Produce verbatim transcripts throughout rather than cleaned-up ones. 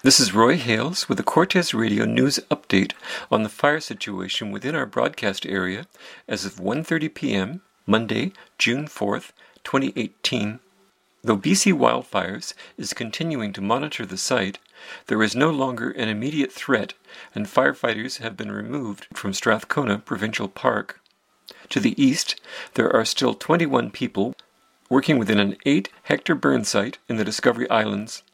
This is Roy Hales with the Cortes Radio News Update on the fire situation within our broadcast area as of one thirty p.m., Monday, June fourth, twenty eighteen. Though B C Wildfires is continuing to monitor the site, there is no longer an immediate threat, and firefighters have been removed from Strathcona Provincial Park. To the east, there are still twenty-one people working within an eight-hectare burn site in the Discovery Islands.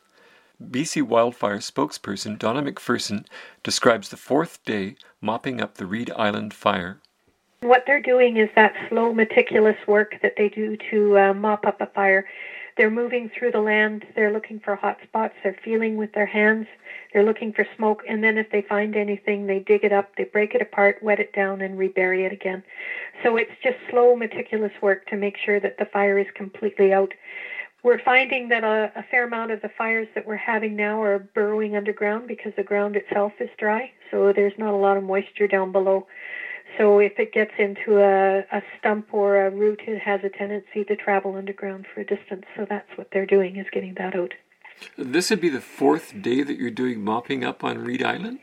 B C Wildfire spokesperson Donna McPherson describes the fourth day mopping up the Reed Island fire. What they're doing is that slow, meticulous work that they do to uh, mop up a fire. They're moving through the land, they're looking for hot spots, they're feeling with their hands, they're looking for smoke, and then if they find anything, they dig it up, they break it apart, wet it down, and rebury it again. So it's just slow, meticulous work to make sure that the fire is completely out. We're finding that a, a fair amount of the fires that we're having now are burrowing underground because the ground itself is dry, so there's not a lot of moisture down below. So if it gets into a, a stump or a root, it has a tendency to travel underground for a distance. So that's what they're doing, is getting that out. This would be the fourth day that you're doing mopping up on Reed Island?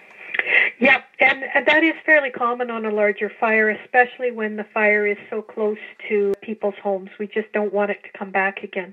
Yeah, and, and that is fairly common on a larger fire, especially when the fire is so close to people's homes. We just don't want it to come back again.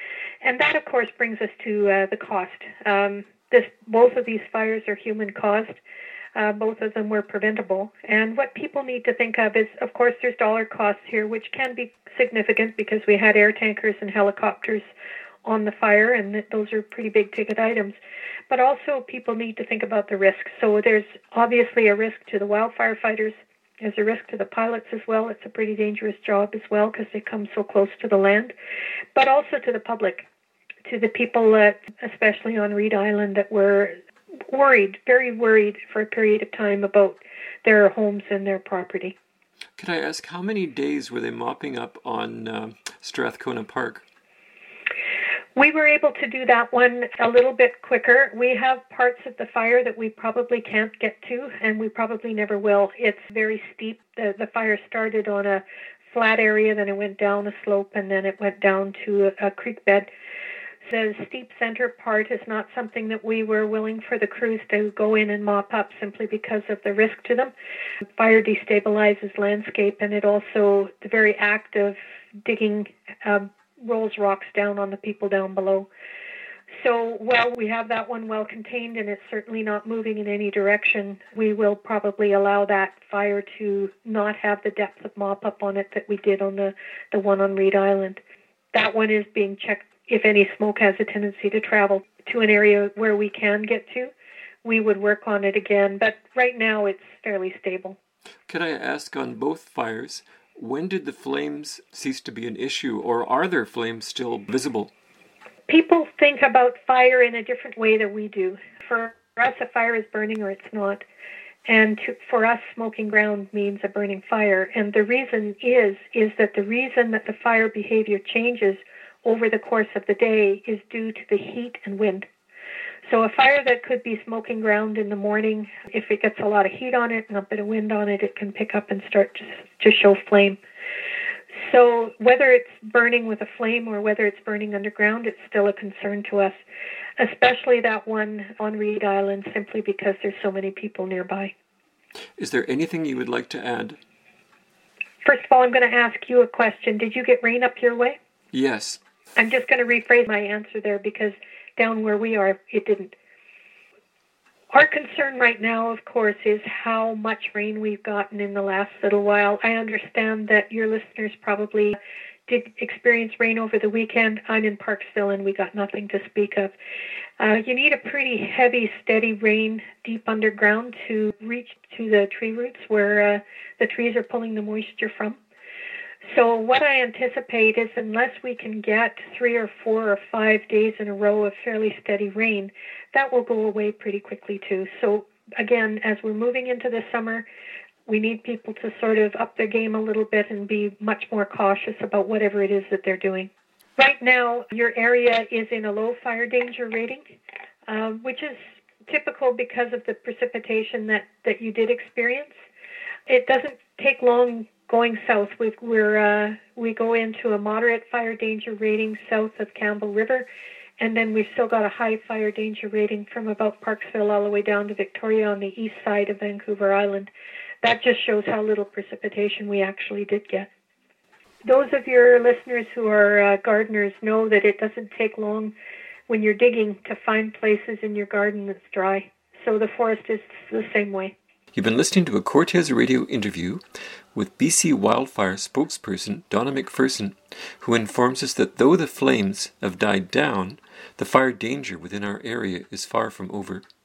And that, of course, brings us to uh, the cost. Um, this, both of these fires are human-caused. Uh, both of them were preventable. And what people need to think of is, of course, there's dollar costs here, which can be significant because we had air tankers and helicopters on the fire, and those are pretty big ticket items. But also people need to think about the risks. So there's obviously a risk to the wildfire fighters. There's a risk to the pilots as well. It's a pretty dangerous job as well because they come so close to the land. But also to the public, to the people, that, especially on Reed Island, that were worried, very worried for a period of time about their homes and their property. Could I ask, how many days were they mopping up on uh, Strathcona Park? We were able to do that one a little bit quicker. We have parts of the fire that we probably can't get to, and we probably never will. It's very steep. The, the fire started on a flat area, then it went down a slope, and then it went down to a, a creek bed. The steep center part is not something that we were willing for the crews to go in and mop up simply because of the risk to them. Fire destabilizes landscape, and it also, the very act of digging uh, rolls rocks down on the people down below. So while we have that one well contained and it's certainly not moving in any direction, we will probably allow that fire to not have the depth of mop up on it that we did on the, the one on Reed Island. That one is being checked. If any smoke has a tendency to travel to an area where we can get to, we would work on it again. But right now it's fairly stable. Could I ask, on both fires, when did the flames cease to be an issue, or are there flames still visible? People think about fire in a different way than we do. For us, a fire is burning or it's not. And to, for us, smoking ground means a burning fire. And the reason is, is that the reason that the fire behavior changes over the course of the day is due to the heat and wind. So a fire that could be smoking ground in the morning, if it gets a lot of heat on it and a bit of wind on it, it can pick up and start to, to show flame. So whether it's burning with a flame or whether it's burning underground, it's still a concern to us, especially that one on Reed Island, simply because there's so many people nearby. Is there anything you would like to add? First of all, I'm going to ask you a question. Did you get rain up your way? Yes. I'm just going to rephrase my answer there because down where we are, it didn't. Our concern right now, of course, is how much rain we've gotten in the last little while. I understand that your listeners probably did experience rain over the weekend. I'm in Parksville and we got nothing to speak of. Uh, you need a pretty heavy, steady rain deep underground to reach to the tree roots where uh, the trees are pulling the moisture from. So what I anticipate is unless we can get three or four or five days in a row of fairly steady rain, that will go away pretty quickly too. So again, as we're moving into the summer, we need people to sort of up their game a little bit and be much more cautious about whatever it is that they're doing. Right now, your area is in a low fire danger rating, uh, which is typical because of the precipitation that, that you did experience. It doesn't take long going south. We've, we're, uh, we go into a moderate fire danger rating south of Campbell River, And then we've still got a high fire danger rating from about Parksville all the way down to Victoria on the east side of Vancouver Island. That just shows how little precipitation we actually did get. Those of your listeners who are uh, gardeners know that it doesn't take long when you're digging to find places in your garden that's dry. So the forest is the same way. You've been listening to a Cortes Radio interview with B C Wildfire spokesperson Donna McPherson, who informs us that though the flames have died down, the fire danger within our area is far from over.